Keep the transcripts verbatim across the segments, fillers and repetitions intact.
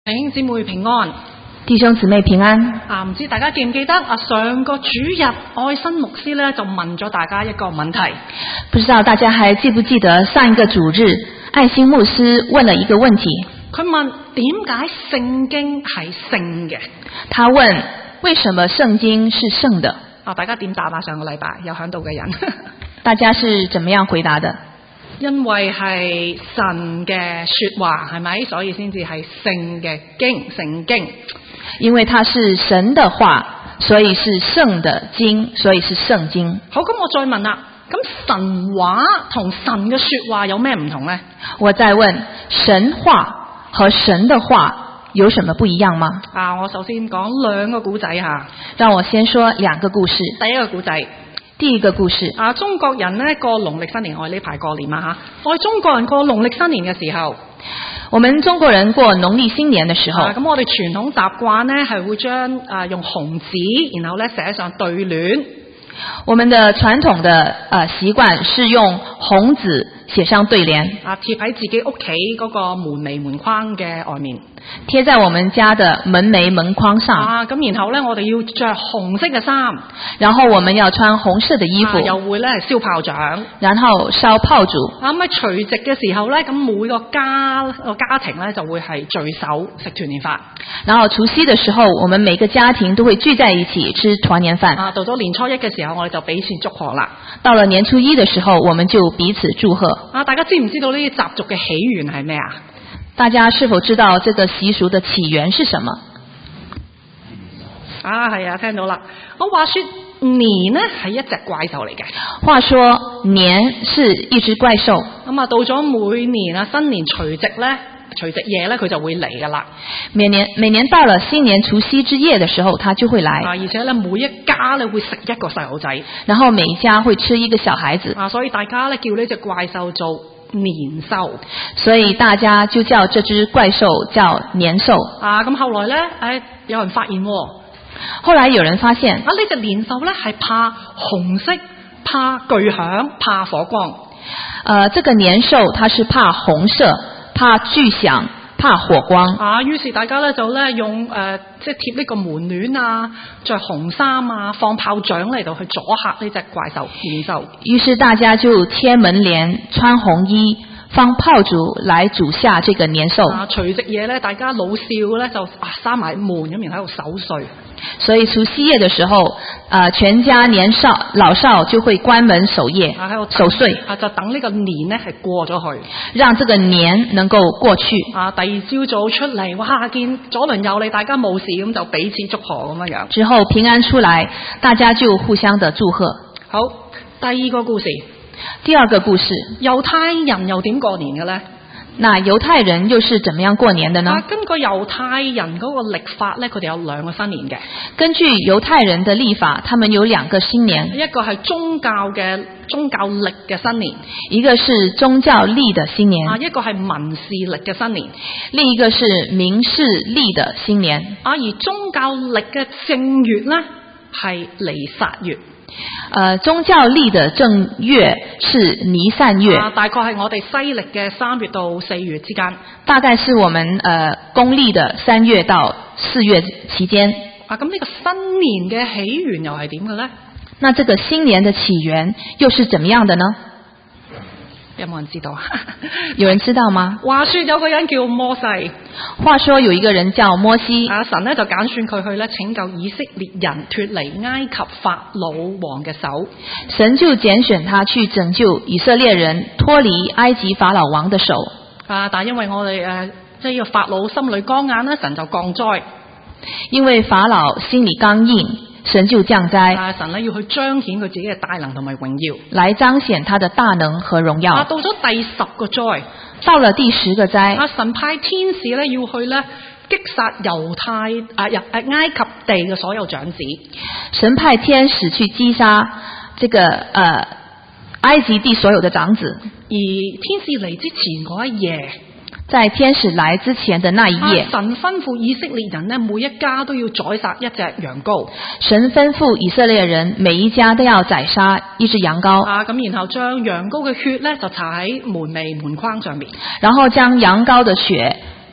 弟兄姊妹平安， 弟兄姊妹平安。 啊，唔知大家記唔記得啊？上個主日愛新牧師咧就問咗大家一個問題， 不知道大家還記不記得上一個主日，愛新牧師問了一個問題。 佢問點解聖經係聖嘅？ 他問為什麼聖經是聖的？ 啊，大家點答啊？上個禮拜有響度嘅人， 大家是怎麼樣回答的？ 因為係神嘅說話，係咪？所以先至係聖嘅經，聖經。 因為它是神的話，所以是聖的經，所以是聖經。 好，咁我再問啦，咁神話同神嘅說話有咩唔同呢？ 我再問，神話和神的話有什麼不一樣嗎？ 啊，我首先講兩個古仔吓。 讓我先說兩個故事。 第一個古仔。 第一個故事啊，中國人呢過農曆新年，我哋呢排過年啊吓，我哋中國人過農曆新年嘅時候， 我們中國人過農曆新年嘅時候， 咁、啊、我哋傳統習慣呢係會將啊用紅紙，然後咧寫上對聯。 我們的傳統的呃習慣是用紅紙寫上對聯， 啊貼喺自己屋企嗰個門楣門框嘅外面， 貼在我們家的門楣門框上。 啊咁然後咧我哋要着紅色嘅衫， 然後我們要穿紅色的衣服， 啊、又會咧燒炮仗， 然後燒炮竹。 咁喺除夕嘅時候咧，咁每個家個家庭咧就會係聚首食團年飯。 然後除夕的時候，我們每個家庭都會聚在一起吃團年飯。 啊，到咗年初一嘅時候，我哋就彼此祝賀啦。 到了年初一的時候，我們就彼此祝賀。 啊，大家知唔知道呢啲習俗嘅起源係咩啊？ 大家是否知道這個習俗的起源是什麼？ 啊，係啊，聽到啦。我話說年呢係一隻怪獸嚟嘅。 話說年是一隻怪獸。 咁啊，到咗每年啊新年除夕咧，除夕夜咧佢就會嚟噶啦。 每年每年到了新年除夕之夜的時候，它就會來。 啊，而且咧每一家咧會食一個細路仔， 然後每一家會吃一個小孩子。 啊，所以大家咧叫呢隻怪獸做年獸。 所以大家就叫這隻怪獸叫年獸。 啊，咁後來咧，誒有人發現喎。 後來有人發現啊，呢隻年獸咧係怕紅色、怕巨響、怕火光。 呃，這個年獸它是怕紅色、怕巨響、怕火光。 啊，於是大家咧就咧用誒、呃、即係貼呢個門簾啊，着紅衫啊，放炮仗嚟到去阻嚇呢隻怪獸年獸。 於是大家就貼門簾、穿紅衣、放炮竹來阻嚇這個年獸。 啊，除夕夜咧，大家老少咧就啊閂埋門咁，然後喺度守歲。 所以除夕夜的時候，呃，全家年少老少就會關門守夜， 啊、 守歲， 啊，就等呢個年呢係過咗去， 讓這個年能夠過去。 啊，第二朝早出嚟，哇，見左鄰右里大家冇事，咁就彼此祝賀咁樣樣。 之後平安出來，大家就互相的祝賀。 好，第二個故事， 第二個故事， 猶太人又點過年嘅呢？ 那猶太人又是怎麼樣過年的呢？ 啊，根據猶太人嗰個曆法咧，佢哋有兩個新年嘅。 根據猶太人的曆法，他們有兩個新年， 一個係宗教嘅宗教曆嘅新年， 一個是宗教曆的新年。 啊，一個係民事曆嘅新年， 另一個是民事曆的新年。 啊，而宗教曆嘅正月咧係尼撒月。 呃，宗教曆的正月是尼散月， 啊、大概係我哋西曆嘅三月到四月之間。 大概是我們呃公曆的三月到四月期間。 啊，咁呢個新年嘅起源又係點嘅呢？ 那這個新年的起源又是怎麼樣的呢？ 有冇人知道啊？ 有人知道嗎？ 話說有個人叫摩西。 話說有一個人叫摩西。 啊，神呢就揀選佢去咧拯救以色列人脫離埃及法老王嘅手。 神就揀選他去拯救以色列人脫離埃及法老王的手。 啊，但係因為我哋誒即係呢個法老心裏剛硬咧，神就降災。 因為法老心裏剛硬，神就降災。 啊，神咧要去彰顯佢自己嘅大能同埋榮耀， 來彰顯他的大能和榮耀。 啊，到咗第十個災， 到了第十個災， 啊，神派天使咧要去咧擊殺猶太啊入誒埃及地嘅所有長子。 神派天使去擊殺這個呃埃及地所有的長子。 而天使嚟之前嗰一夜， 在天使來之前的那一夜， 啊，神吩咐以色列人呢，每一家都要宰殺一隻羊羔。 神吩咐以色列人每一家都要宰殺一隻羊羔。 啊，咁然後將羊羔嘅血呢，就搽喺門楣門框上面。 然後將羊羔的血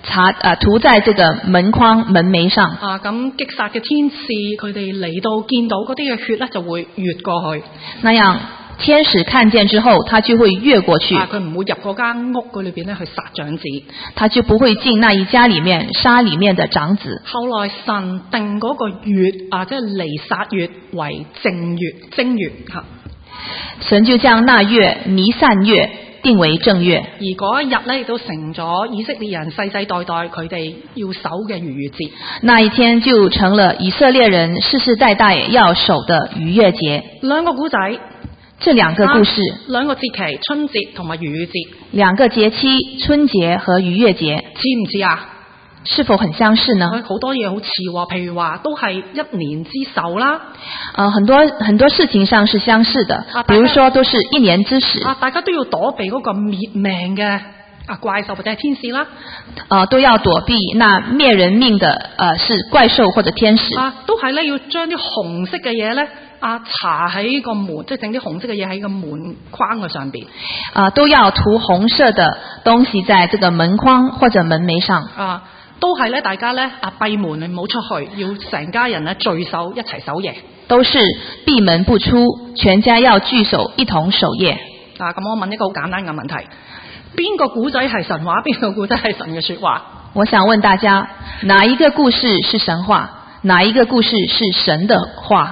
擦啊塗在這個門框門楣上。 啊，咁擊殺嘅天使佢哋嚟到見到嗰啲嘅血咧，就會越過去。 那樣天使看見之後，他就會越過去。 啊，佢唔會入嗰間屋嗰裏邊咧去殺長子。 他就不會進那一家裡面殺裡面的長子。 後來神定嗰個月啊，即係彌撒月為正月正月嚇。 神就將那月彌散月定為正月， 而嗰一日咧亦都成咗以色列人世世代代佢哋要守嘅逾越節。 那一天就成了以色列人世世代代要守的逾越節。 兩個古仔， 這兩個故事， 啊、兩個節期，春節同埋逾越節。 兩個節期，春節和逾越節， 似唔似啊？ 是否很相似呢？ 好多嘢好似喎，譬如話都係一年之首啦。 呃，很多很多事情上是相似的， 啊、 比如說都是一年之始。 啊，大家都要躲避嗰個滅命嘅啊怪獸或者係天使啦。 啊、呃，都要躲避那滅人命的，呃，是怪獸或者天使。 啊，都係咧要將啲紅色嘅嘢咧啊搽喺個門，即係整啲紅色嘅嘢喺個門框嘅上邊。 啊，都要塗紅色的東西在這個門框或者門楣上。 啊。都係咧，大家咧啊閉門，你唔好出去，要成家人咧聚首一齊守夜。 都是閉門不出，全家要聚首一同守夜。 啊，咁我問一個好簡單嘅問題：邊個古仔係神話？邊個古仔係神嘅說話？ 我想問大家，哪一個故事是神話？哪一個故事是神的話？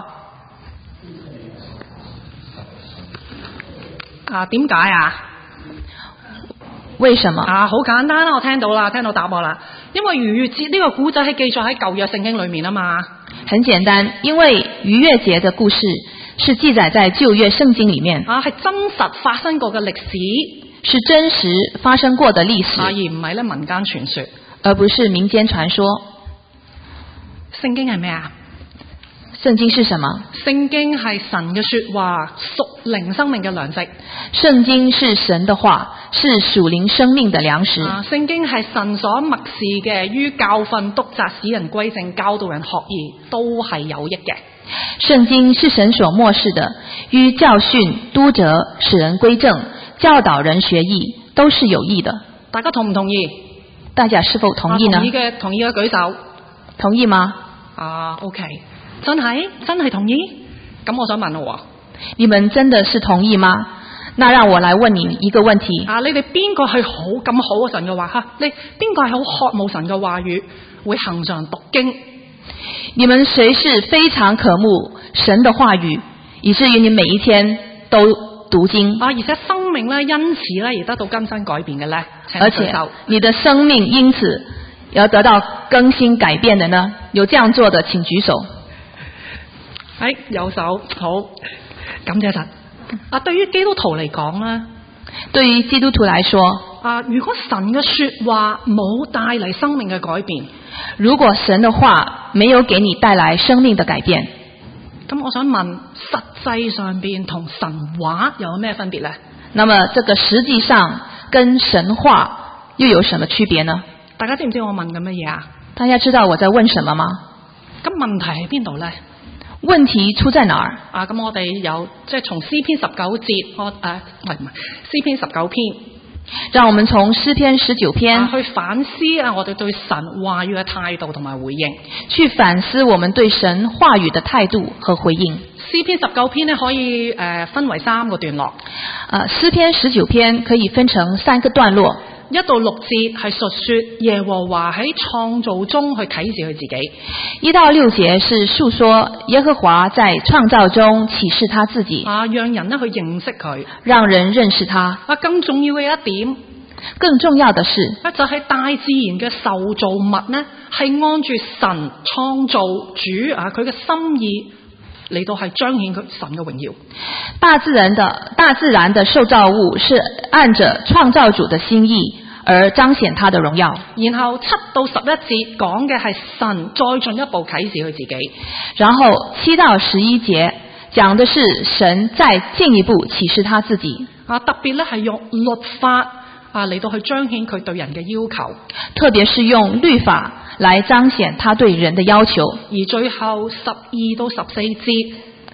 啊，點解啊？ 為什麼啊？好簡單啦，我聽到啦，聽到答案啦。因為逾越節呢個古仔係記載喺舊約聖經裏面啊嘛。 很簡單，因為逾越節的故事是記載在舊約聖經裏面。 啊，係真實發生過嘅歷史， 是真實發生過的歷史， 啊、而唔係咧民間傳說， 而不是民間傳說。 聖經係咩啊？ 聖經是什麼？ 聖經係神嘅說話，屬靈生命嘅糧食。 聖經是神的話，是屬靈生命的糧食。 啊，聖經係神所默示嘅，於教訓、督責、使人歸正、教導人學義，都係有益嘅。 聖經是神所默示的，於教訓、督責、使人歸正、教導人學義，都是有益的。 大家同唔同意？ 大家是否同意呢？ 啊、同意嘅，同意嘅舉手。 同意嗎？ 啊 ，OK。真係真係同意？咁我想問咯， 你們真的是同意嗎？那讓我來問你一個問題。 啊，你哋邊個係好咁好嘅神嘅話？吓，你邊個係好渴慕神嘅話語，會恆常讀經？ 你們誰是非常渴慕神的話語，以至於你每一天都讀經？ 啊，而且生命咧因此咧而得到更新改變嘅咧？ 而且你的生命因此要得到更新改變的呢？有這樣做的請舉手。 哎，有手好，感謝神。啊，對於基督徒嚟講咧， 對於基督徒來說， 啊，如果神嘅說話冇帶嚟生命嘅改變， 如果神的話沒有給你帶來生命的改變， 咁我想問，實際上邊同神話有咩分別呢？ 那麼這個實際上跟神話又有什麼區別呢？ 大家知唔知我問緊乜嘢啊？ 大家知道我在問什麼嗎？ 咁問題喺邊度呢？ 問題出在哪兒？ 啊，咁我哋有即係從詩篇十九節，我誒唔係唔係詩篇十九篇， 讓我們從詩篇十九篇、 啊、去反思啊，我哋對神話語嘅態度同埋回應， 去反思我們對神話語的態度和回應。 詩篇十九篇呢可以誒、呃、分為三個段落。 啊，詩篇十九篇可以分成三個段落。 一到六節係述說耶和華喺創造中去啟示佢自己。 一到六節是述說耶和華在創造中啟示他自己。 啊，讓人呢去認識佢， 讓人認識他。 啊，更重要嘅一點， 更重要的是， 啊就係大自然嘅受造物呢，係按住神創造主啊佢嘅心意嚟到係彰顯佢神嘅榮耀。 大自然的大自然的受造物是按着創造主的心意而彰顯他的榮耀。 然後七到十一節講嘅係神再進一步啟示佢自己。 然後七到十一節講的是神再進一步啟示他自己。 啊，特別咧係用律法啊嚟到去彰顯佢對人嘅要求。 特別是用律法來彰顯他對人的要求。 而最後十二到十四節，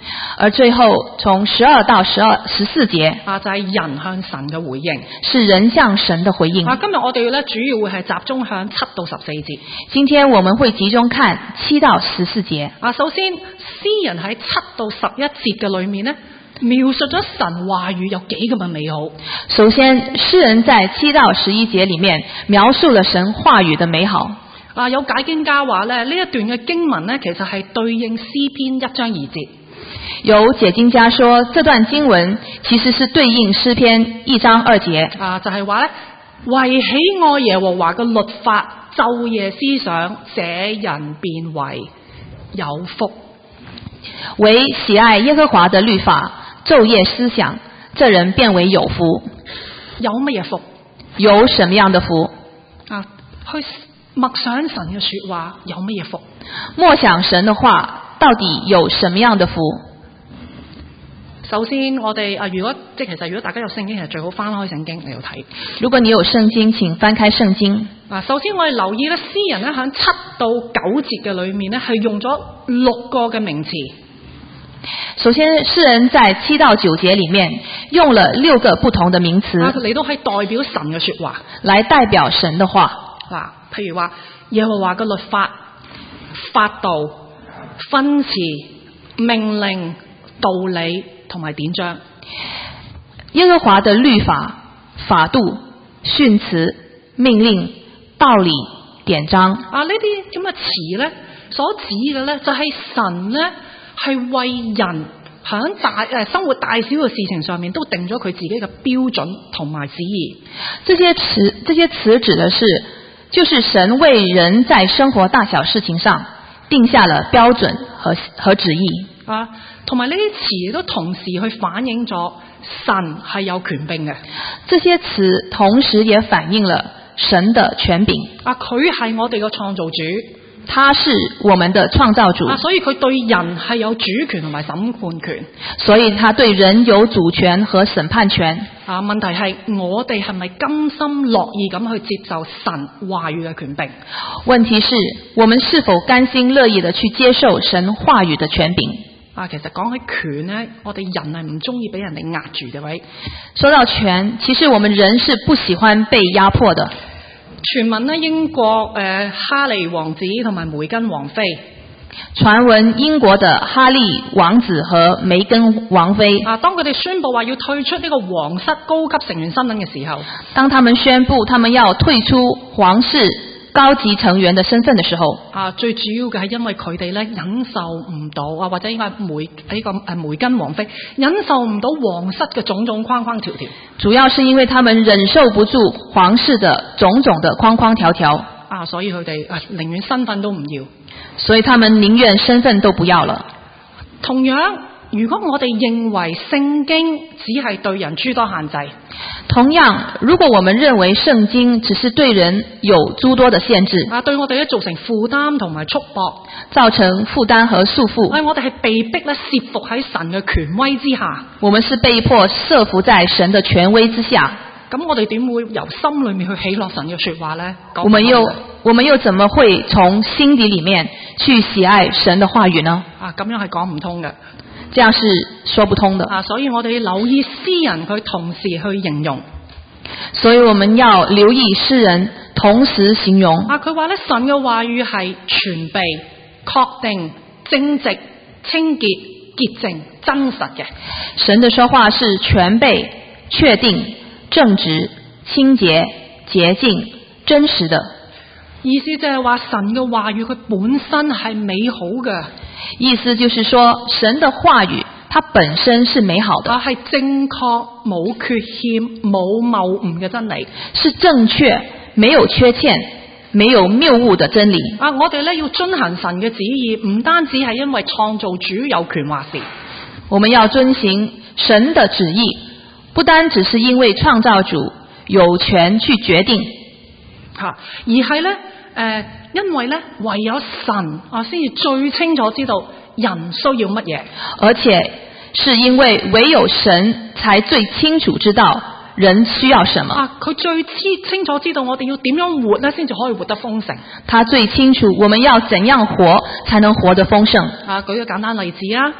而最後從十二到十二十四節啊，就係人向神嘅回應。 是人向神的回應。 啊，今日我哋咧主要會係集中向七到十四節。 今天我們會集中看七到十四節。 啊，首先詩人喺七到十一節嘅裏面呢，描述咗神話語有幾咁嘅美好。 首先，詩人在七到十一節裏面描述了神話語的美好。 啊，有解經家話咧，呢一段嘅經文呢，其實係對應詩篇一章二節。 有解經家說，這段經文其實是對應詩篇一章二節。 啊，就係話咧，為喜愛耶和華嘅律法，晝夜思想，這人便為有福。 為喜愛耶和華的律法，晝夜思想，這人便為有福。 有乜嘢福？ 有什麼樣的福？ 啊，去默想神嘅說話，有乜嘢福？ 默想神的話，到底有什麼樣的福？ 首先，我哋啊，如果即係其實如果大家有聖經，其實最好翻開聖經嚟到睇。 如果你有聖經，請翻開聖經。 啊，首先我哋留意咧，詩人咧喺七到九節嘅裏面咧，係用咗六個嘅名詞。 首先，詩人在七到九節裏面用了六個不同的名詞， 啊，嚟到係代表神嘅說話， 來代表神的話。 嗱、啊，譬如話耶和華嘅律法、法度、訓詞、命令、道理同埋典章。 耶和華的律法、法度、訓詞、命令、道理、典章。 啊，呢啲咁嘅詞咧，所指嘅咧就係神咧係為人響大誒生活大小嘅事情上面都定咗佢自己嘅標準同埋旨意。 這些詞，這些詞指的是，就是神為人在生活大小事情上定下了標準和和旨意。 啊，同埋呢啲詞亦都同時去反映咗神係有權柄嘅。 這些詞同時也反映了神的權柄。 啊，佢係我哋嘅創造主， 他是我們的創造主。 啊，所以佢對人係有主權同埋審判權。 所以他對人有主權和審判權。 啊，問題係我哋係咪甘心樂意咁去接受神話語嘅權柄？ 問題是我們是否甘心樂意地去接受神話語的權柄？ 啊，其實講起權呢，我哋人係唔中意俾人哋壓住嘅，喂。 說到權，其實我們人是不喜歡被壓迫的。 傳聞呢，英國誒、呃、哈利王子同埋梅根王妃。 傳聞英國的哈利王子和梅根王妃啊，當佢哋宣布話要退出呢個皇室高級成員身份嘅時候， 當他們宣布他們要退出皇室高級成員的身份的時候， 啊，最主要嘅係因為佢哋咧忍受唔到啊，或者應該係梅呢個誒梅根王妃忍受唔到皇室嘅種種框框條條， 主要是因為他們忍受不住皇室的種種的框框條條啊，所以佢哋啊寧願身份都唔要。 所以他們寧願身份都不要了。 同樣，如果我哋認為聖經只係對人諸多限制， 同樣，如果我們認為聖經只是對人有諸多的限制， 啊，對我哋咧造成負擔同埋束縛， 造成負擔和束縛， 啊，我哋係被逼咧懾服喺神嘅權威之下， 我們是被迫懾服在神的權威之下。 咁我哋點會由心裏面去喜樂神嘅說話呢？ 我們又我們又怎麼會從心底裏面去喜愛神的話語呢？ 啊，咁樣係講唔通嘅， 這樣是說不通的。 啊，所以我哋留意詩人佢同時去形容， 所以我們要留意詩人同時形容。 啊，佢話咧神嘅話語係全備、確定、正直、清潔、潔淨、真實嘅。 神的說話是全備、確定、正直、清潔、潔淨、真實的。 意思就係話神嘅話語佢本身係美好嘅。 意思就是說神的話語它本身是美好的， 啊，係正確、冇缺欠、冇謬誤嘅真理， 是正確、沒有缺欠、沒有謬誤的真理。 啊，我哋咧要遵行神嘅旨意，唔單止係因為創造主有權話事， 我們要遵行神的旨意，不單只是因為創造主有權去決定， 吓、啊，而係咧誒，因為咧唯有神啊，先至最清楚知道人需要乜嘢， 而且是因為唯有神才最清楚知道人需要什麼。 啊，佢最知清楚知道我哋要點樣活咧，先至可以活得豐盛。 他最清楚我們要怎樣活才能活得豐盛。 啊，舉個簡單例子啊。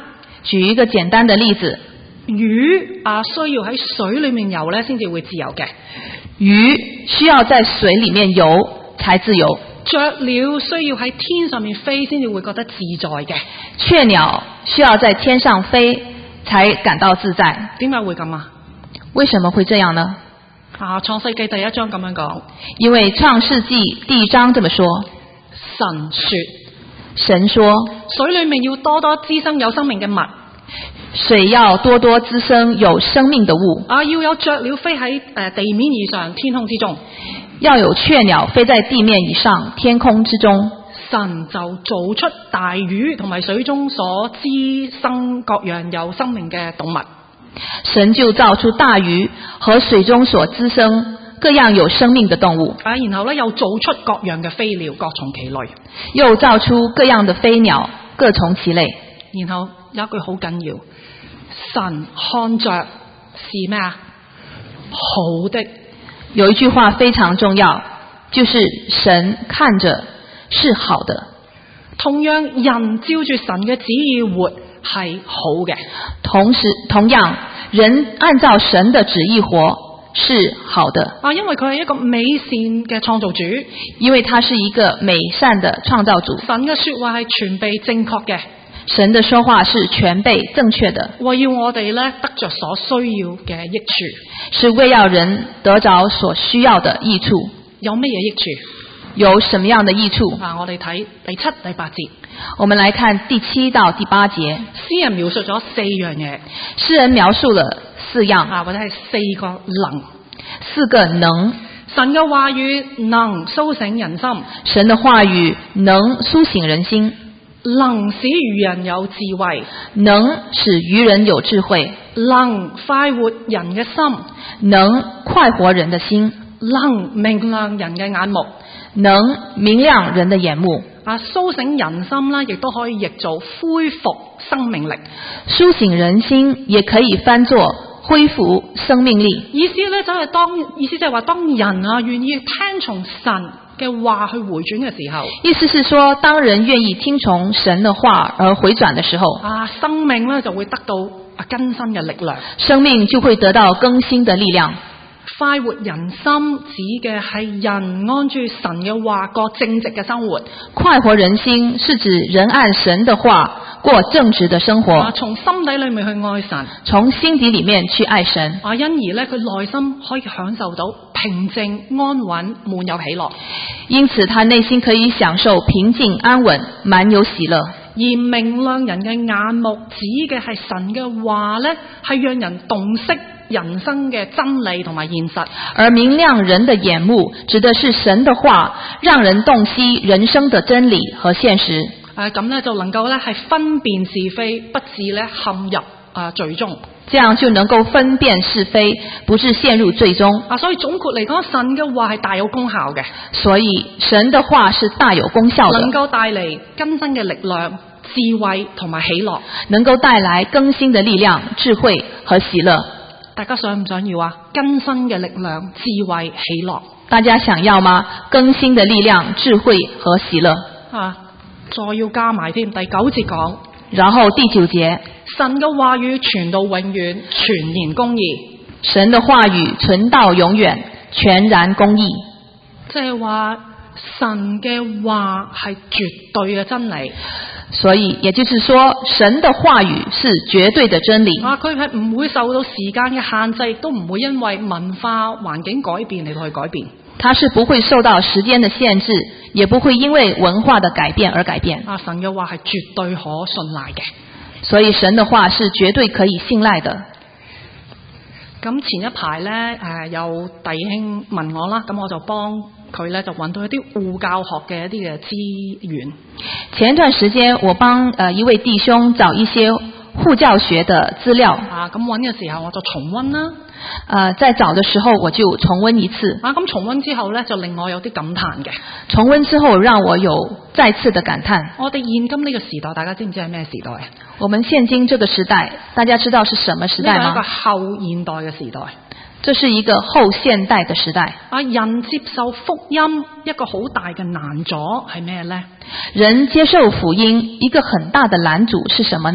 舉一個簡單的例子， 魚啊需要喺水裏面游咧先至會自由嘅， 魚需要在水裡面游才自由， 雀鳥需要喺天上面飛先至會覺得自在嘅。 雀鳥需要在天上飛才感到自在。 點解會咁啊？ 為什麼會這樣呢？ 啊，創世記第一章咁樣講， 因為創世記第一章這麼說， 神說， 神說， 水裏面要多多滋生有生命嘅物， 水要多多滋生有生命的物， 啊，要有雀鳥飛喺誒地面以上天空之中， 要有雀鳥飛在地面以上天空之中。 神就造出大魚同埋水中所滋生各樣有生命嘅動物。 神就造出大魚和水中所滋生各樣有生命的動物， 啊，然後咧又造出各樣嘅飛鳥，各從其類， 又造出各樣的飛鳥，各從其類。 然後有一句好緊要，神看着是咩啊？好的。 有一句話非常重要，就是神看着是好的。 同樣，人照住神嘅旨意活係好嘅。 同時，同樣，人按照神的旨意活是好的。 啊，因為佢係一個美善嘅創造主， 因為他是一個美善的創造主。 神嘅說話係全備正確嘅， 神的說話是全備正確的， 為要我哋咧得着所需要嘅益處， 是為要人得着所需要的益處。 有乜嘢益處？ 有什麼樣的益處？ 啊，我哋睇第七、第八節。 我們來看第七到第八節。 詩人描述咗四樣嘢。 詩人描述了四樣啊，或者係四個能。 四個能。 神嘅話語能蘇醒人心。 神的話語能蘇醒人心。 能使愚人有智慧。 能使愚人有智慧。 能快活人嘅心。 能快活人的心。 能明亮人嘅眼目。 能明亮人的眼目。 啊，蘇醒人心啦，亦都可以譯做恢復生命力。 蘇醒人心也可以翻作恢復生命力。 意思咧就係當意思就係話，當人啊願意聽從神嘅話去回轉嘅時候， 意思是說，當人願意聽從神的話而回轉的時候， 啊，生命咧就會得到啊更新嘅力量， 生命就會得到更新的力量。 快活人心指嘅係人按住神嘅話過正直嘅生活。 快活人心是指人按神的話過正直的生活。 啊，從心底裏面去愛神， 從心底裏面去愛神。 啊，因而咧佢內心可以享受到平靜安穩，滿有喜樂。 因此他內心可以享受平靜安穩，滿有喜樂。 而明亮人嘅眼目指嘅係神嘅話咧，係讓人洞悉人生嘅真理同埋現實。 而明亮人的眼目指的是神的話，讓人洞悉人生的真理和現實。 誒咁咧就能夠咧係分辨是非，不致咧陷入啊罪中。 這樣就能夠分辨是非，不致陷入罪中。 啊，所以總括嚟講，神嘅話係大有功效嘅。 所以神的話是大有功效的， 能夠帶嚟更新嘅力量、智慧同埋喜樂。 能夠帶來更新的力量、智慧和喜樂。 大家想唔想要啊？更新嘅力量、智慧、喜樂。大家想要嗎？更新的力量、智慧和喜樂。 啊，再要加埋添。第九節講， 然後第九節， 神嘅話語傳到永遠，全然公義。 神的話語存到永遠，全然公義。 即係話神嘅話係絕對嘅真理。 所以也就是說，神的話語是絕對的真理。 啊，佢係唔會受到時間嘅限制，亦都唔會因為文化環境改變嚟到去改變。 它是不會受到時間的限制，也不會因為文化的改變而改變。 啊，神嘅話係絕對可信賴嘅。 所以神的話是絕對可以信賴的。 咁前一排咧，誒、呃、有弟兄問我啦，咁我就幫佢咧就揾到一啲護教學嘅一啲嘅資源。 前一段時間，我幫誒、呃、一位弟兄找一些護教學的資料。 啊，咁揾嘅時候我就重溫啦。 呃，在找的時候我就重溫一次。 啊，咁重溫之後咧，就令我有啲感嘆嘅。 重溫之後，讓我有再次的感嘆。 我哋現今呢個時代，大家知唔知係咩時代啊？ 我們現今這個時代，大家知道是什麼時代嗎？ 呢個係一個後現代嘅時代。 這是一個後現代的時代。 啊，人接受福音一個好大嘅難阻係咩呢？ 人接受福音一個很大的攔阻是什麼呢？ 唔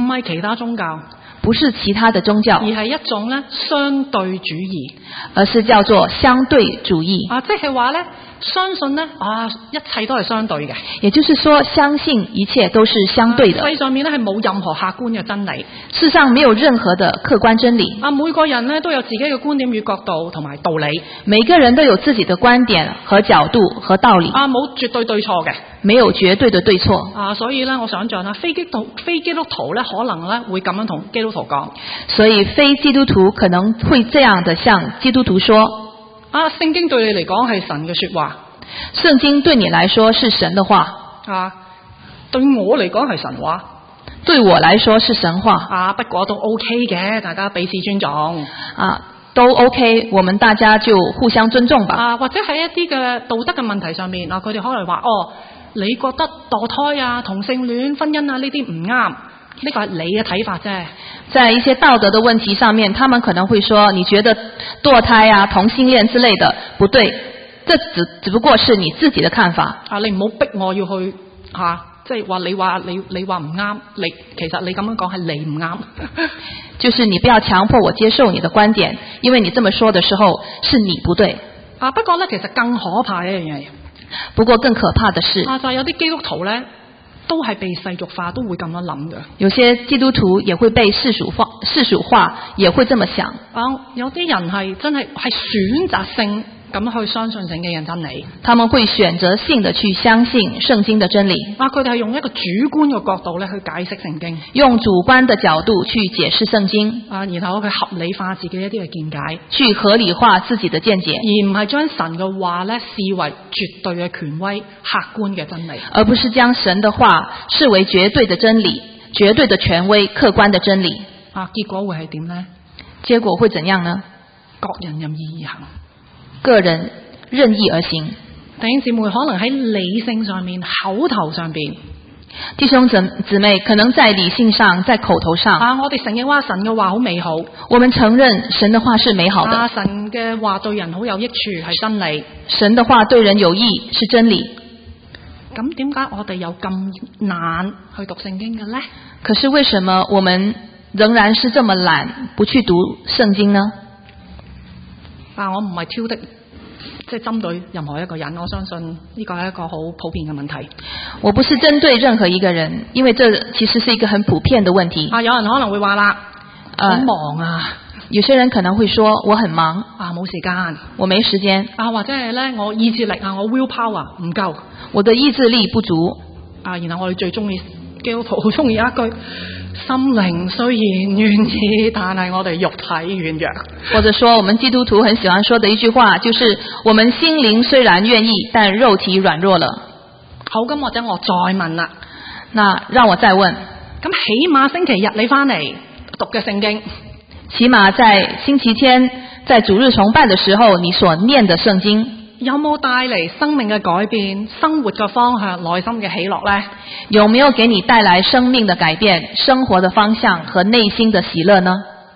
係其他宗教， 不是其他的宗教， 而係一種咧相對主義， 而是叫做相對主義。 啊，即係話咧，相信咧啊，一切都係相對嘅。 也就是說，相信一切都是相對的。 啊、世上面咧係冇任何客觀嘅真理， 世上沒有任何的客觀真理。 啊，每個人咧都有自己嘅觀點與角度同埋道理。 每個人都有自己的觀點和角度和道理。 啊，冇絕對對錯嘅。 沒有絕對的對錯。 啊，所以咧，我想象啦，非基督非基督徒咧，可能咧會咁樣同基督徒講。 所以非基督徒可能會這樣的向基督徒說： 啊，聖經對你嚟講係神嘅說話。 聖經對你來說是神的話。 啊，對我嚟講係神話。 對我來說是神話。 啊，不過都 OK 嘅，大家彼此尊重。 啊，都 OK， 我們大家就互相尊重吧。 啊，或者喺一啲嘅道德嘅問題上面，啊，佢哋可能話哦。你覺得墮胎啊、同性戀、婚姻啊呢啲唔啱，呢個係你嘅睇法啫。 在一些道德的問題上面，他們可能會說，你覺得墮胎啊、同性戀之類的不對，這只只不過是你自己的看法。 啊，你唔好逼我要去嚇，即係話你話你你話唔啱，你其實你咁樣講係你唔啱。 就是你不要強迫我接受你的觀點，因為你這麼說的時候是你不對。 啊，不過呢，其實更可怕一樣嘢。 不過更可怕的是， 啊，就係有啲基督徒呢，都係被世俗化，都會咁樣諗嘅。 有些基督徒也會被世俗化，世俗化也會這麼想。 啊，有啲人係真係係選擇性咁去相信聖經嘅真理， 他們會選擇性的去相信聖經的真理。 啊，佢哋係用一個主觀嘅角度咧去解釋聖經， 用主觀的角度去解釋聖經， 啊，然後佢合理化自己一啲嘅見解， 去合理化自己的見解， 而唔係將神嘅話咧視為絕對嘅權威、客觀嘅真理， 而不是將神的話視為絕對的真理、絕對的權威、客觀的真理。 啊，結果會係點呢？ 結果會怎樣呢？ 各人任意而行。 個人任意而行。 弟兄姊妹，可能喺理性上面、口頭上邊， 弟兄姊妹可能在理性上、在口頭上， 啊，我哋承認話神嘅話好美好， 我們承認神的話是美好的， 啊，神嘅話對人好有益處，係真理。 神的話對人有益是真理。 咁點解我哋有咁懶去讀聖經嘅呢？ 可是為什麼我們仍然是這麼懶，不去讀聖經呢？ 啊，我唔係挑的，即係針對任何一個人，我相信呢個係一個好普遍嘅問題。 我不是針對任何一個人，因為這其實是一個很普遍的問題。 啊，有人可能會話啦，好、呃、忙啊。 有些人可能會說我很忙啊，冇時間， 我沒時間啊，或者係咧我意志力啊，我 will power 唔夠， 我的意志力不足啊。然後我哋最中意基督徒好中意一句，心靈雖然願意，但係我哋肉體軟弱。 或者說我們基督徒很喜歡說的一句話，就是我們心靈雖然願意，但肉體軟弱了。 好，咁或者我再問啦， 那讓我再問， 咁起碼星期日你翻嚟讀嘅聖經， 起碼在星期天在主日崇拜的時候你所念的聖經， 有冇帶嚟生命嘅改變、生活嘅方向、內心嘅喜樂呢？ 有沒有給你帶來生命的改變、生活的方向和內心的喜樂呢？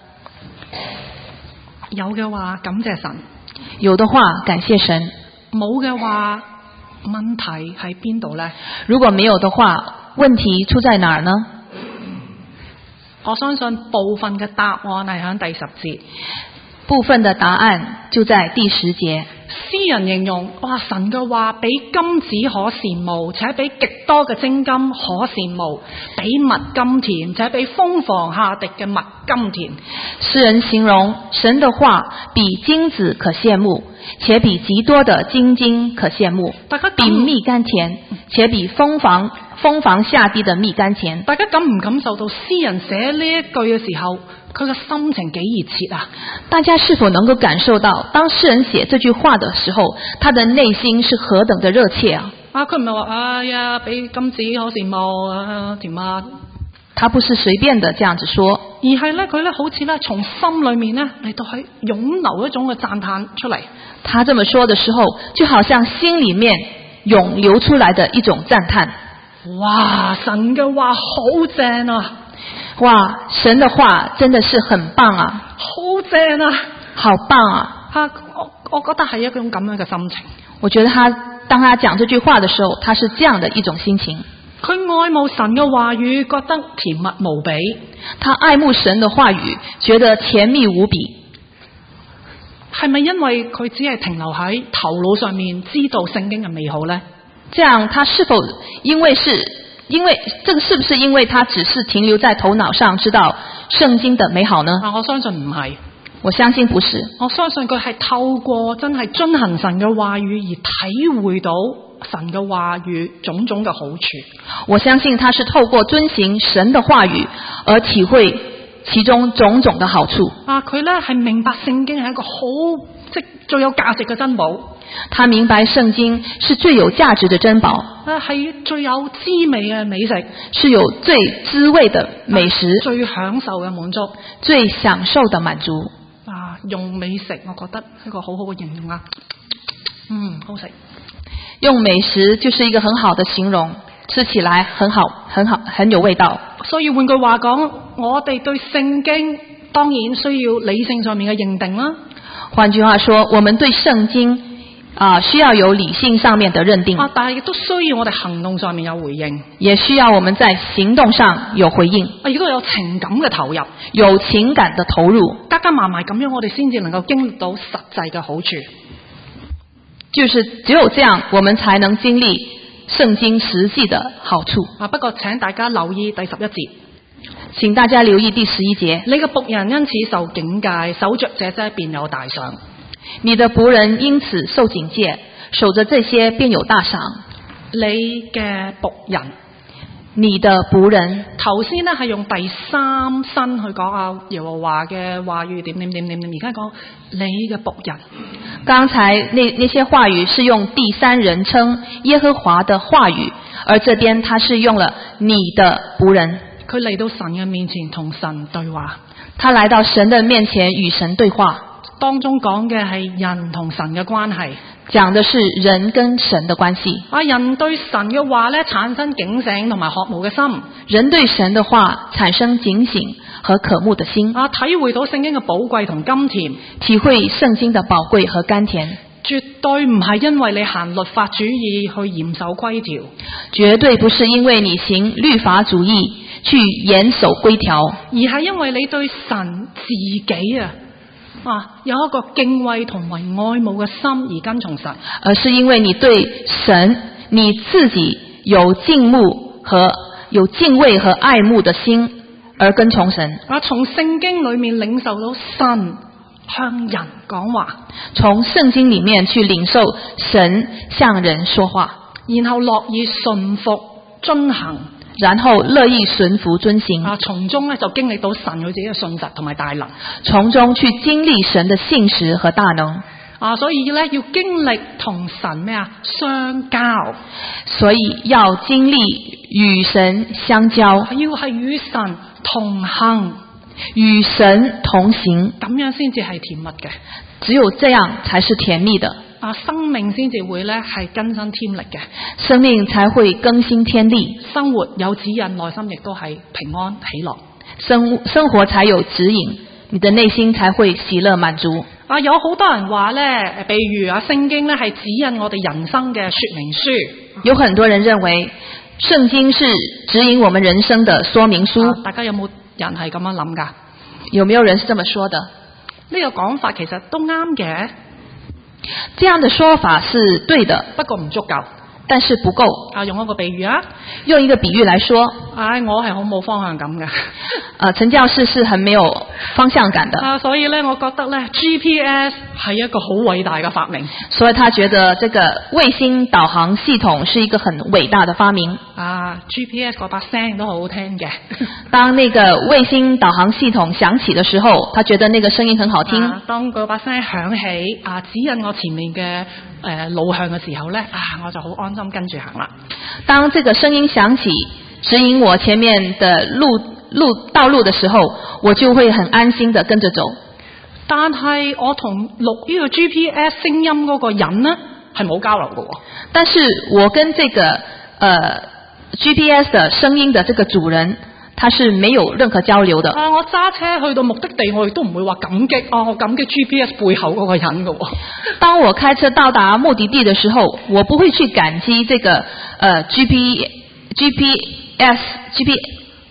有嘅話，感謝神； 有的話，感謝神。 冇嘅話，問題喺邊度呢？ 如果沒有的話，問題出在哪兒呢？ 我相信部分嘅答案係喺第十節。 部分的答案就在第十節。 詩人形容，哇，神嘅話比金子可羨慕，且比極多嘅精金可羨慕，比蜜甘甜，且比蜂房下滴嘅蜜甘甜。 詩人形容神的話比金子可羨慕，且比極多的精金可羨慕， 大家比蜜甘甜，且比蜂房蜂房下滴的蜜甘甜。 大家感唔感受到詩人寫呢一句嘅時候，佢嘅心情幾熱切啊？ 大家是否能夠感受到，當詩人寫這句話的時候，他的內心是何等的熱切啊？ 啊，佢唔係話哎呀，比金子可羨慕啊，甜啊。 他不是隨便的這樣子說， 而係咧，佢咧好似咧從心裏面咧嚟到去湧流一種嘅讚嘆出嚟。 他這麼說的時候，就好像心裏面湧流出來的一種讚嘆。 哇，神嘅話好正啊！ 哇，神的話真的是很棒啊！ 好正啊！ 好棒啊！ 吓、啊，我我覺得係一種咁樣嘅心情。 我覺得他當他講這句話的時候，他是這樣的一種心情。 佢愛慕神嘅話語，覺得甜蜜無比。 他愛慕神的話語，覺得甜蜜無比。 係咪因為佢只係停留喺頭腦上面，知道聖經嘅美好呢？ 這樣，他是否因為是因為這個是不是因為他只是停留在頭腦上，知道聖經的美好呢？ 啊，我相信唔係。 我相信不是。 我相信佢係透過真係遵行神嘅話語而體會到神嘅話語種種嘅好處。 我相信他是透過遵行神的話語而體會其中種種的好處。啊， 佢咧係明白聖經係一個好即最有價值嘅珍寶。 他明白聖經是最有價值的珍寶。 啊，係最有滋味嘅美食， 是有最滋味的美食， 啊，最享受嘅滿足， 最享受的滿足。 啊，用美食，我覺得係一個好好嘅形容啊。嗯，好食。 用美食就是一個很好的形容，吃起來很好，很好，很有味道。 所以換句話講，我哋對聖經當然需要理性上面嘅認定啦。 換句話說，我們對聖經啊、呃、需要有理性上面的認定。 啊，但係亦都需要我哋行動上面有回應， 也需要我們在行動上有回應。 啊，亦都有情感嘅投入， 有情感的投入， 加加埋埋咁樣，我哋先至能夠經歷到實際嘅好處。 就是只有這樣，我們才能經歷聖經實際的好處。 啊，不過請大家留意第十一節， 請大家留意第十一節。 你嘅僕人因此受警戒，守着這些便有大賞。 你的僕人因此受警戒，守着這些便有大賞。 你嘅僕人， 你的僕人， 頭先呢係用第三身去講啊耶和華嘅話語點點點點點，而家講你嘅僕人。 剛才那那些話語是用第三人稱耶和華的話語，而這邊他是用了你的僕人。 佢嚟到神嘅面前同神對話， 他來到神的面前與神對話， 當中講嘅係人同神嘅關係， 講的是人跟神的關係。 啊，人對神嘅話咧產生警醒同埋渴慕嘅心， 人對神的話產生警醒和渴慕的心， 啊，體會到聖經嘅寶貴同甘甜， 體會聖經的寶貴和甘甜， 絕對唔係因為你行律法主義去嚴守規條， 絕對不是因為你行律法主義去嚴守規條， 而係因為你對神自己啊啊有一個敬畏同埋愛慕嘅心而跟從神， 而是因為你對神你自己有敬慕和有敬畏和愛慕的心而跟從神。 啊，從聖經裏面領受到神向人講話， 從聖經裏面去領受神向人說話， 然後樂意順服遵行， 然後樂意順服遵行。 啊，從中咧就經歷到神佢自己嘅信實同埋大能， 從中去經歷神的信實和大能。 啊，所以咧要經歷同神咩啊相交， 所以要經歷與神相交， 要係與神同行， 與神同行， 咁樣先至係甜蜜嘅。 只有這樣才是甜蜜的。 啊，生命先至會咧係更新添力嘅， 生命才會更新添力， 生活有指引，內心亦都係平安喜樂。 生生活才有指引，你的內心才會喜樂滿足。 啊，有好多人話咧，譬如啊，聖經咧係指引我哋人生嘅說明書。 有很多人認為聖經是指引我們人生的說明書。 啊，大家有冇人係咁樣諗㗎？ 有沒有人是這麼說的？ 呢個講法其實都啱嘅， 這樣的說法是對的， 不過唔足夠， 但是不夠。 啊，用一個比喻啊， 用一個比喻來說， 唉，我係好冇方向感嘅。 呃，陳教士是很沒有方向感的。 啊，所以咧，我覺得咧 G P S 係一個好偉大嘅發明。 所以他覺得這個衛星導航系統是一個很偉大的發明。 啊 ，G P S 嗰把聲都好好聽嘅。 當那個衛星導航系統響起的時候，他覺得那個聲音很好聽。 啊，當嗰把聲響起，啊，指引我前面嘅誒、呃、路向嘅時候咧，啊，我就好安心跟住行啦。 當這個聲音響起，指引我前面的路路道路的時候，我就會很安心的跟着走。 但係我同錄呢個 G P S 聲音嗰個人呢，係冇交流嘅喎。 但是我跟這個呃 G P S 的聲音的這個主人，他是沒有任何交流的。 啊，我揸車去到目的地，我亦都唔會話感激啊，我感激 G P S 背後嗰個人嘅喎。 當我開車到達目的地的時候，我不會去感激這個呃 G P G P S G P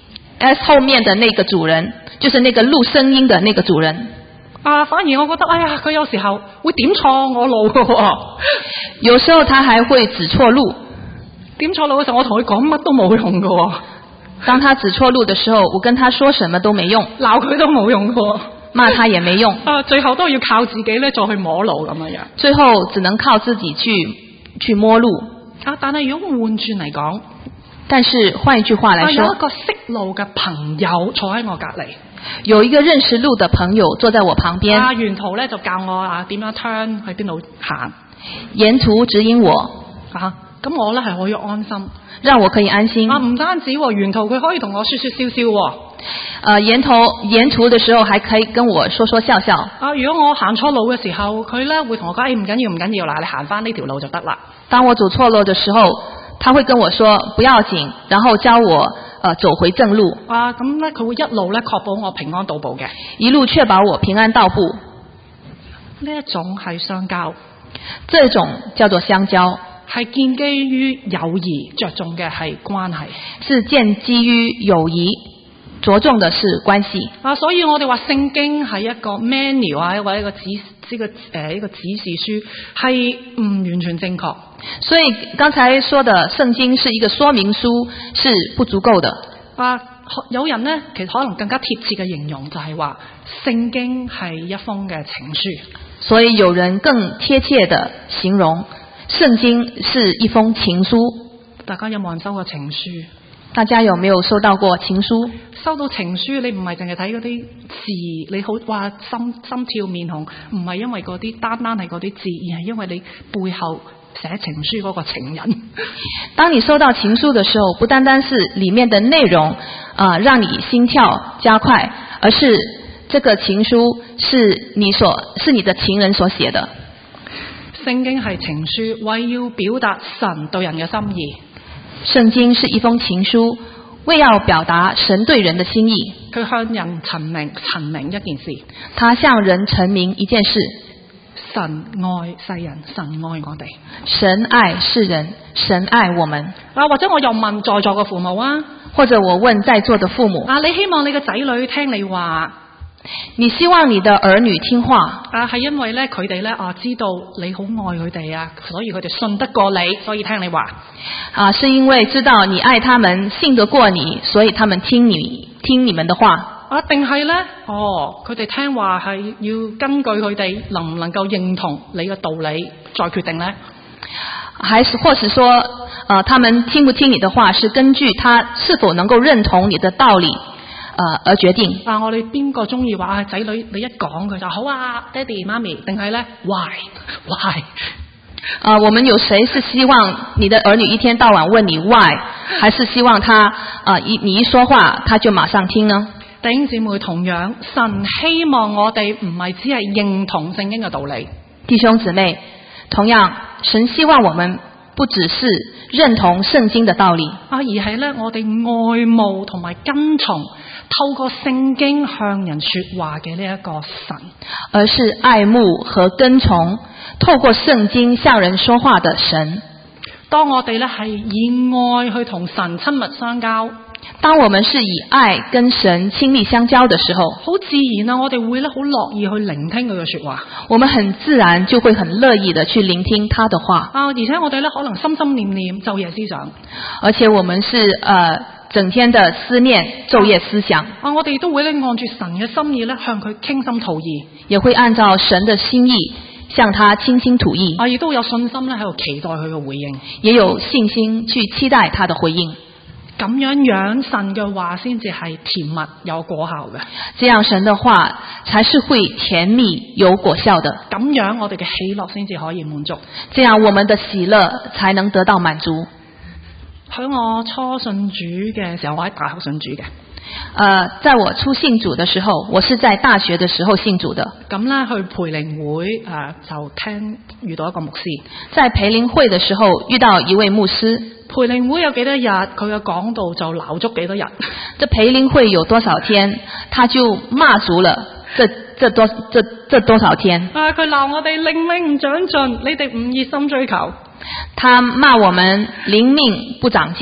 S 後面的那個主人，就是那個錄聲音的那個主人。 啊，反而我覺得，哎呀，佢有時候會點錯我路嘅喎。 有時候他還會指錯路。 點錯路嘅時候，我同佢講乜都冇用嘅喎。 當他指錯路的時候，我跟他說什麼都沒用， 鬧佢都冇用嘅喎。 罵他也沒用。 啊，最後都要靠自己咧，再去摸路咁樣樣。 最後只能靠自己去去摸路。 啊，但係如果換轉嚟講， 但是換一句話來說， 啊、有一個識路嘅朋友坐喺我隔離。 有一個認識路的朋友坐在我旁邊， 啊，沿途咧就教我啊點樣 turn 去邊度行， 沿途指引我， 啊，咁我咧係可以安心， 讓我可以安心。 啊，唔單止喎，沿途佢可以同我說說笑笑喎。 呃，沿途沿途的時候還可以跟我說說笑笑。 啊，如果我行錯路嘅時候，佢咧會同我講，誒唔緊要唔緊要啦，你行翻呢條路就得啦。 當我走錯路的時候，他會跟我說不要緊，然後教我呃走回正路。 啊，咁咧佢會一路咧確保我平安到步嘅， 一路確保我平安到步。 呢一種係相交， 這種叫做相交， 係建基於友誼，着重嘅係關係， 是建基於友誼，着重的是關係。 啊，所以我哋話聖經係一個 menu 啊，或者一個指呢個誒一個指示書，係唔完全正確。 所以剛才說的聖經是一個說明書，是不足夠的。 啊，有人呢，其實可能更加貼切嘅形容就係話，聖經係一封嘅情書。 所以有人更貼切的形容，聖經是一封情書。 大家有冇人收過情書？ 大家有沒有收到過情書？ 收到情書，你唔係淨係睇嗰啲字，你好話心心跳面紅，唔係因為嗰啲單單係嗰啲字，而係因為你背後寫情書嗰個情人。 當你收到情書的時候，不單單是裡面的內容啊、呃，讓你心跳加快，而是這個情書是你所是你的情人所寫的。 聖經係情書，為要表達神對人嘅心意。 聖經是一封情書，為要表達神對人的心意。 佢向人陳明陳明一件事， 他向人陳明一件事。 神愛世人，神愛我哋。 神愛世人，神愛我們。 啊，或者我又問在座嘅父母啊， 或者我問在座的父母啊，你希望你嘅仔女聽你話？ 你希望你的兒女聽話啊，係因為咧佢哋咧啊知道你好愛佢哋啊，所以佢哋信得過你，所以聽你話啊，是因為知道你愛他們，信得過你，所以他們聽你聽你們的話啊？定係咧哦，佢哋聽話係要根據佢哋能唔能夠認同你嘅道理再決定呢？ 還是或是說呃，他們聽不聽你的話是根據他是否能夠認同你的道理呃而決定。 啊，我哋邊個中意話啊仔女你一講佢就好啊，爹哋媽咪，定係咧 why why？ 啊、呃，我們有誰是希望你的兒女一天到晚問你 why， 還是希望他啊、呃、一你一說話他就馬上聽呢？ 弟兄姊妹，同樣神希望我哋唔係只係認同聖經嘅道理。 弟兄姊妹，同樣神希望我們不只是認同聖經的道理啊，而係咧我哋愛慕同埋跟從透過聖經向人說話嘅呢一個神， 而是愛慕和跟從透過聖經向人說話的神。 當我哋咧係以愛去同神親密相交， 當我們是以愛跟神親密相交的時候， 好自然啊，我哋會咧好樂意去聆聽佢嘅說話。 我們很自然就會很樂意的去聆聽他的話啊，而且我哋咧可能心心念念晝夜思想， 而且我們是呃整天的思念晝夜思想啊，我哋都會咧按住神嘅心意咧向佢傾心吐意， 也會按照神的心意向他傾心吐意， 啊，亦都有信心咧喺度期待佢嘅回應， 也有信心去期待他的回應。 咁樣樣神嘅話先至係甜蜜有果效嘅， 這樣神的話才是會甜蜜有果效的。 咁樣我哋嘅喜樂先至可以滿足， 這樣我們的喜樂才能得到滿足。 喺我初信主嘅時候，我喺大學信主嘅。 呃，在我初信主的時候，我是在大學的時候信主的。 咁咧去培靈會誒、呃，就聽遇到一個牧師， 在培靈會的時候遇到一位牧師。 培靈會有幾多日，佢嘅講道就鬧足幾多日。 這培靈會有多少天，他就罵足了這這多這這多少天。 啊，佢鬧我哋靈命唔長進，你哋唔熱心追求。 他罵我們靈命不長進，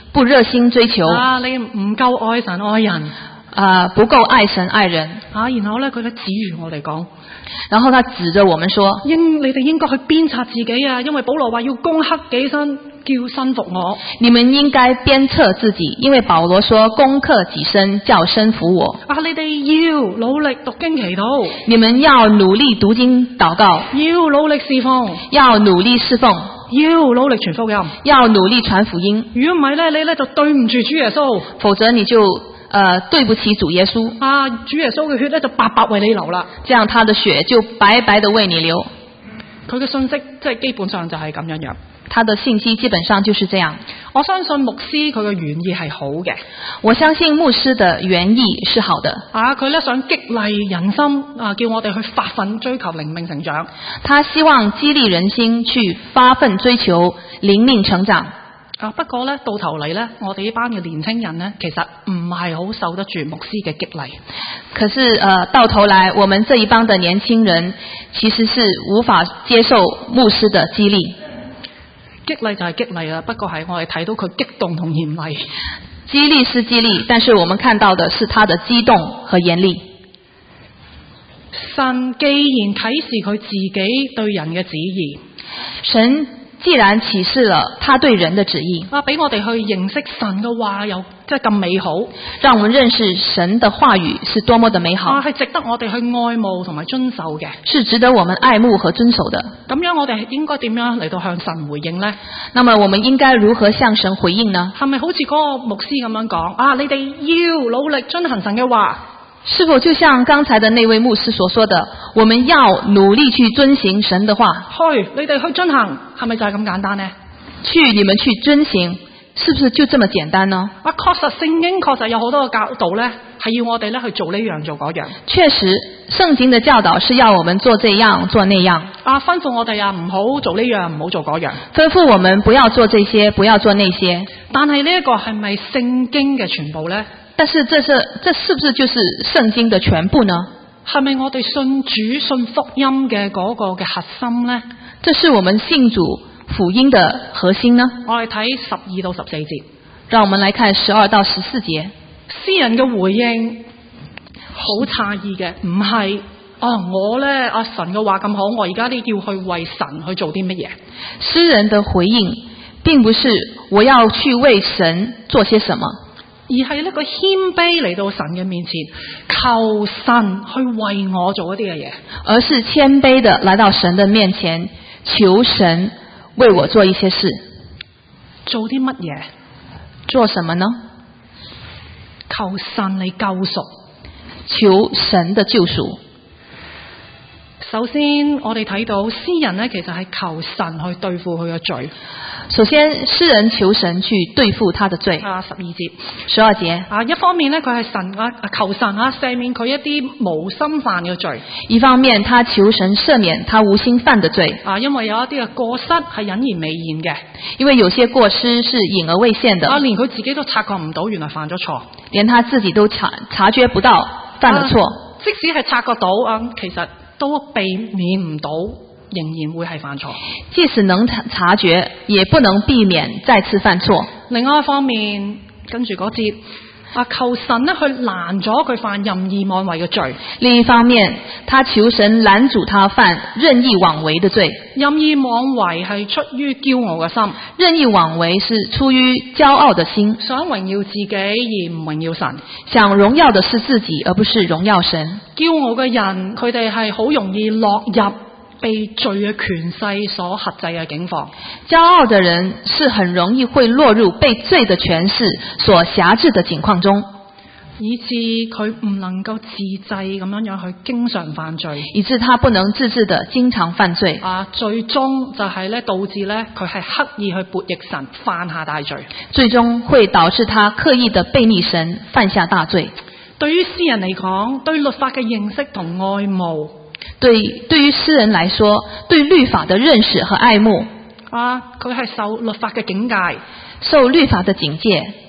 不熱心追求， 啊，你唔夠愛神愛人啊、不夠愛神愛人。 啊，然後咧佢咧指住我哋講， 然後他指着我們說， 應你哋應該去鞭策自己啊，因為保羅話要攻克己身，叫身服我。 你們應該鞭策自己，因為保羅說攻克己身，叫身服我。 啊，你哋要努力讀經祈禱， 你們要努力讀經禱告， 要努力侍奉， 要努力侍奉， 要努力傳福音。 要努力傳福音。 如果唔係咧，你咧就對唔住主耶穌， 否則你就呃對不起主耶穌。 啊，主耶穌嘅血咧就白白為你流啦。 這樣他的血就白白的為你流。 佢嘅信息即係基本上就係咁樣樣。 他的信息基本上就是這樣。 我相信牧師佢嘅原意係好嘅。 我相信牧師的原意是好的。 啊，佢咧想激勵人心啊，叫我哋去發奮追求靈命成長。 他希望激勵人心去發奮追求靈命成長。 啊，不過咧到頭嚟咧，我哋呢班嘅年青人咧，其實唔係好受得住牧師嘅激勵。 可是呃，到頭來我們這一幫的年輕人其實是無法接受牧師的激勵。 激勵就係激勵啦，不過係我哋睇到佢激動同嚴厲。 激勵是激勵，但是我們看到的是他的激動和嚴厲。 神既然啟示佢自己對人嘅旨意， 神既然啟示了他對人的旨意， 啊，俾我哋去認識神嘅話又即係咁美好， 讓我們認識神的話語是多麼的美好， 啊，係值得我哋去愛慕同埋遵守嘅， 是值得我們愛慕和遵守的。 咁樣我哋應該點樣嚟到向神回應呢？ 那麼我們應該如何向神回應呢？ 係咪好似嗰個牧師咁樣講啊？你哋要努力遵行神嘅話。 是否就像剛才的那位牧師所說的，我們要努力去遵行神的話？ 去，你哋去遵行，係咪就係咁簡單呢？ 去，你們去遵行，是不是就這麼簡單呢？ 啊，確實聖經確實有好多嘅教導呢，係要我哋咧去做呢樣做嗰樣。 確實，聖經的教導是要我們做這樣做那樣。 啊，吩咐我哋啊，唔好做呢樣，唔好做嗰樣。 吩咐我們不要做這些，不要做那些。 但係呢一個係咪聖經嘅全部呢？ 但是這是這是不是就是聖經的全部呢？ 係咪我哋信主信福音嘅嗰個嘅核心呢？ 這是我們信主福音的核心呢？ 我哋睇十二到十四節， 讓我們來看十二到十四節。 詩人嘅回應好詫異嘅，唔係哦，我呢，阿神嘅話咁好，我而家都要去為神去做啲乜嘢？ 詩人的回應並不是我要去為神做些什麼， 而係呢個謙卑嚟到神嘅面前，求神去為我做一啲嘅嘢， 而是謙卑的來到神的面前，求神為我做一些事。 做啲乜嘢？ 做什麼呢？ 求神嚟救贖， 求神的救贖。 首先，我哋睇到詩人呢，其實係求神去對付佢嘅罪。 首先，詩人求神去對付他的罪。 啊，十二節， 十二節啊，一方面呢，佢係神啊，求神啊赦免佢一啲無心犯嘅罪。 一方面，他求神赦免他無心犯的罪。 啊，因為有一啲嘅過失係隱然未現嘅， 因為有些過失是隱而未現的。 啊，連佢自己都察覺唔到，原來犯咗錯， 連他自己都察察覺不到犯了錯。 啊，即使係察覺到啊，其實都避免唔到，仍然會係犯錯。 即使能察察覺，也不能避免再次犯錯。 另外一方面，跟住嗰節啊，求神呢去攔咗佢犯任意妄為嘅罪。 另一方面，他求神攔阻他犯任意妄為的罪。 任意妄為係出於驕傲嘅心， 任意妄為是出於驕傲的心， 想榮耀自己而唔榮耀神， 想榮耀的是自己而不是榮耀神。 驕傲嘅人，佢哋係好容易落入被罪嘅權勢所轄制嘅境況。 驕傲的人是很容易會落入被罪的權勢所轄制的境況中， 以致佢唔能夠自制咁樣樣去經常犯罪， 以致他不能自制的經常犯罪。 啊，最終就係咧導致咧佢係刻意去悖逆神，犯下大罪。 最終會導致他刻意的悖逆神，犯下大罪。 對於詩人嚟講，對律法嘅認識同愛慕， 對對於詩人來說，對律法的認識和愛慕， 啊，佢係受律法嘅警戒， 受律法的警戒，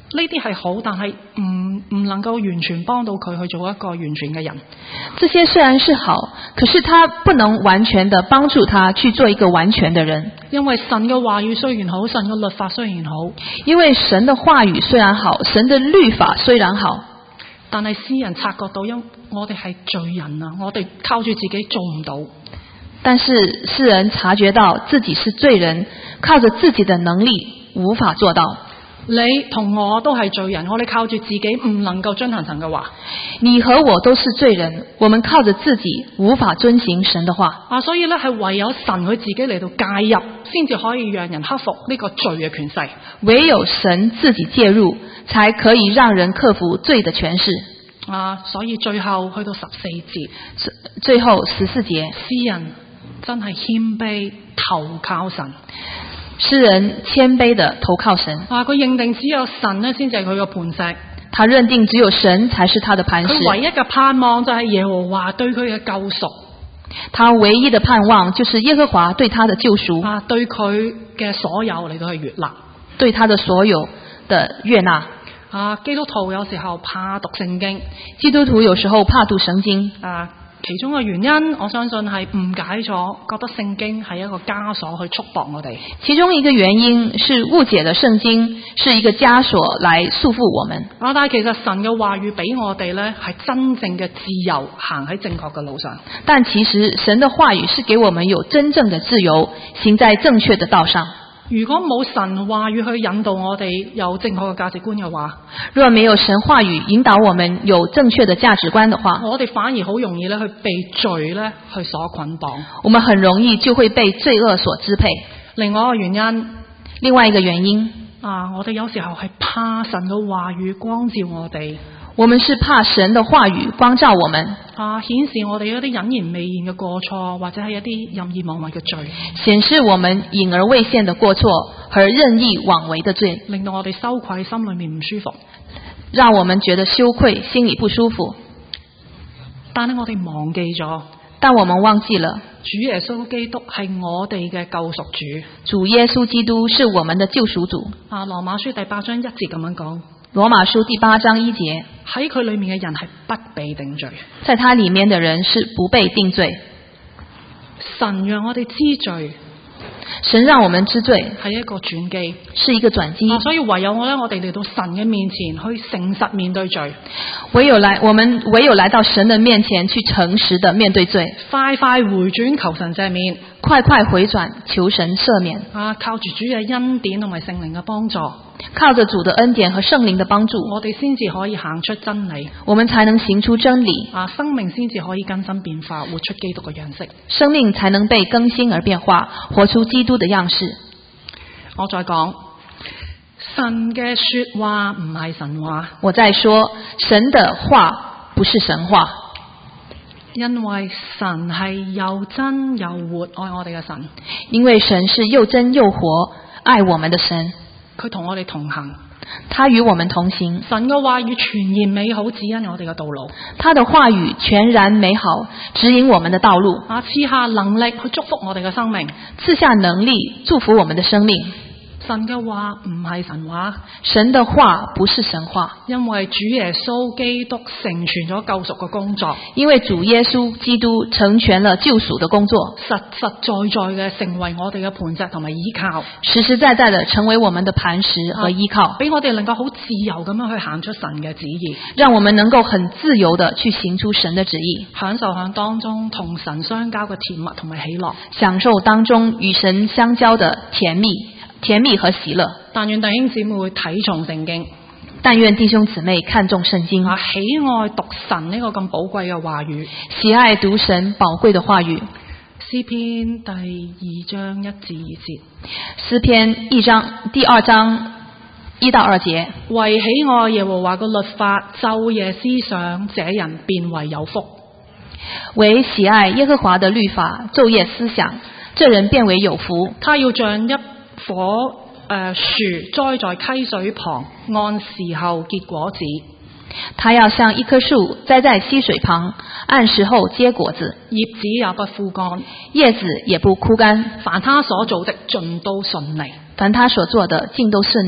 呢啲係好，但係唔唔能夠完全幫到佢去做一個完全嘅人。 這些雖然是好，可是它不能完全的幫助他去做一個完全的人。 因為神嘅話語雖然好，神嘅律法雖然好， 因為神的話語雖然好，神的律法雖然好， 但係詩人察覺到，因我哋係罪人啊，我哋靠住自己做唔到。 但是詩人察覺到自己是罪人，靠着自己的能力無法做到。 你同我都係罪人，我哋靠住自己唔能夠遵行神嘅話。 你和我都是罪人，我們靠着自己無法遵行神的話。 啊，所以咧係唯有神佢自己嚟到介入，先至可以讓人克服呢個罪嘅權勢。 唯有神自己介入，才可以讓人克服罪的權勢。 啊，所以最後去到十四節， 最後十四節， 詩人真係謙卑投靠神。 詩人謙卑的投靠神。 啊，佢認定只有神咧先至係佢嘅磐石。 他認定只有神才是他的磐石。 佢唯一嘅盼望就係耶和華對佢嘅救贖。 他唯一的盼望就是耶和華對他的救贖。 啊，對佢嘅所有嚟到去悅納。 對他的所有的悅納。 啊，基督徒有時候怕讀聖經。 基督徒有時候怕讀聖經。 啊。其中嘅原因，我相信係誤解咗，覺得聖經係一個枷鎖去束縛我哋。 其中一個原因是誤解了聖經是一個枷鎖來束縛我們。 啊，但係其實神嘅話語俾我哋呢，係真正嘅自由，行喺正確嘅路上。 但其實神的話語是給我們有真正的自由，行在正確的道上。 如果冇神話語去引導我哋有正確嘅價值觀嘅話， 若沒有神話語引導我們有正確的價值觀的話， 我哋反而好容易咧去被罪咧去所捆綁。 我們很容易就會被罪惡所支配。 另外一個原因， 另外一個原因啊，我哋有時候係怕神嘅話語光照我哋。 我們是怕神的話語光照我們， 啊，顯示我哋一啲隱然未現嘅過錯，或者係一啲任意妄為嘅罪， 顯示我們隱而未現的過錯和任意妄為的罪， 令到我哋羞愧，心裏面唔舒服， 讓我們覺得羞愧，心裏不舒服。 但係我哋忘記咗， 但我們忘記了主耶穌基督係我哋嘅救贖主， 主耶穌基督是我們的救贖主。 啊，羅馬書第八章一節咁樣講。 羅馬書第八章一節， 喺佢裏面嘅人係不被定罪， 在他裏面的人是不被定罪。 神讓我哋知罪， 神讓我們知罪係一個轉機， 是一個轉機。 啊，所以唯有我咧，我哋嚟到神嘅面前去誠實面對罪。 唯有來，我們唯有來到神的面前去誠實的面對罪， 快快回轉求神赦免， 快快回轉求神赦免。 啊，靠住主嘅恩典同埋聖靈嘅幫助， 靠着主的恩典和聖靈的幫助， 我哋先至可以行出真理， 我們才能行出真理。 啊，生命先至可以更新變化，活出基督嘅樣式。 生命才能被更新而變化，活出基督的樣式。 我再講，神嘅說話唔係神話。 我再說，神的話不是神話， 因為神係又真又活愛我哋嘅神， 因為神是又真又活愛我們的神， 佢同我哋同行， 他與我們同行。 神嘅話語全然美好，指引我哋嘅道路。 他的話語全然美好，指引我們的道路。 啊，賜下能力去祝福我哋嘅生命， 賜下能力祝福我們的生命。 神嘅話唔係神話， 神的話不是神話， 因為主耶穌基督成全咗救贖嘅工作， 因為主耶穌基督成全了救贖的工作， 實實在在嘅成為我哋嘅磐石同埋依靠， 實實在在的成為我們的磐石和依靠， 俾我哋能夠好自由咁樣去行出神嘅旨意， 讓我們能夠很自由的去行出神的旨意， 享受響當中同神相交嘅甜蜜同埋喜樂， 享受當中與神相交的甜蜜。甜蜜和喜樂。 但願弟兄姊妹會睇重聖經， 但願弟兄姊妹看重聖經， 啊，喜愛讀神呢個咁寶貴嘅話語， 喜愛讀神寶貴的話語。 詩篇第二章一至二節， 詩篇一章第二章一到二節， 為喜愛耶和華嘅律法，晝夜思想，這人便為有福。 為喜愛耶和華的律法，晝夜思想，這人便為有福。他要像一棵誒、呃、樹栽在溪水旁，按時候結果子。 他要像一棵樹栽在溪水旁，按時候結果子， 葉子也不枯乾， 葉子也不枯乾。 凡他所做的盡都順利， 凡他所做的盡都順利。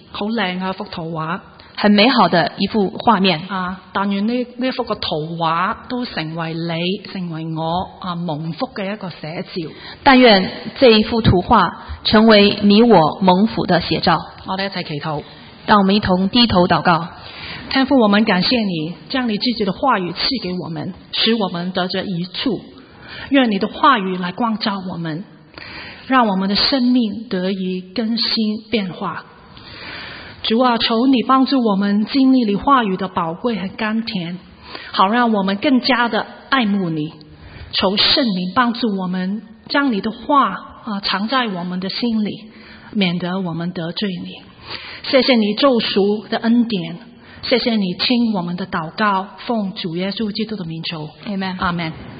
好靚啊幅圖畫很美好的一幅畫面啊！但願呢呢一幅個圖畫都成為你成為我啊蒙福嘅一個寫照。 但願這一幅圖畫成為你我蒙福的寫照。 我哋一齊祈禱， 讓我們一同低頭禱告。 天父，我們感謝你將你自己的話語賜給我們，使我們得着益處。願你的話語來光照我們，讓我們的生命得以更新變化。主啊，求你幫助我們經歷你話語的寶貴和甘甜，好讓我們更加的愛慕你。求聖靈幫助我們將你的話啊藏在我們的心裡，免得我們得罪你。謝謝你救贖的恩典，謝謝你聽我們的禱告，奉主耶穌基督的名求， Amen。 阿們。